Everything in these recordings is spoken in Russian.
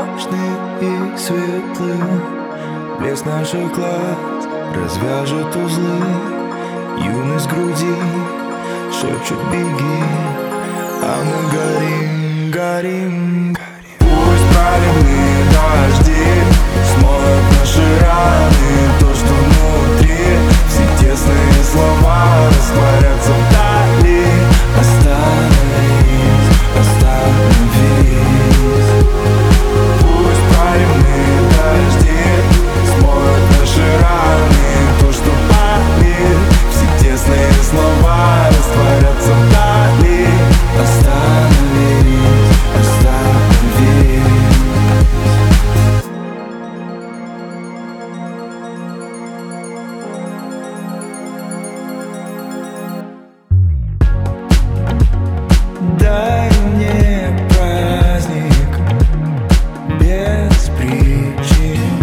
тревожный и светлый. Блеск наших глаз развяжет узлы. Юность груди шепчет беги, а мы горим, горим. Пусть проливные дожди смоют наши раны, то, что внутри. Все тесные слова растворятся вдали. Остановись, остановись. Пусть проливные дожди смоют наши раны, то, что болит. Все тесные слова растворятся вдали. Остановись, остановись. Дай мне праздник без причин,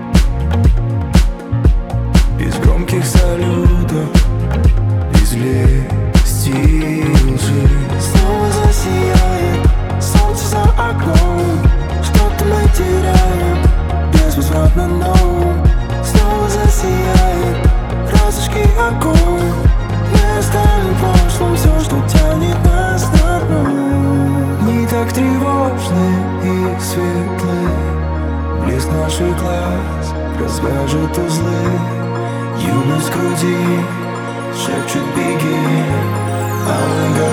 без громких салютов, без лести и лжи. Снова засияет солнце за окном, что-то мы теряем безвозвратно, но снова засияет радужки огонь. Мы оставим в прошлом все, что тянет нас на дно. Не так тревожны и светлы. Блеск наших глаз развяжет узлы. Юность груди шепчет беги, а мы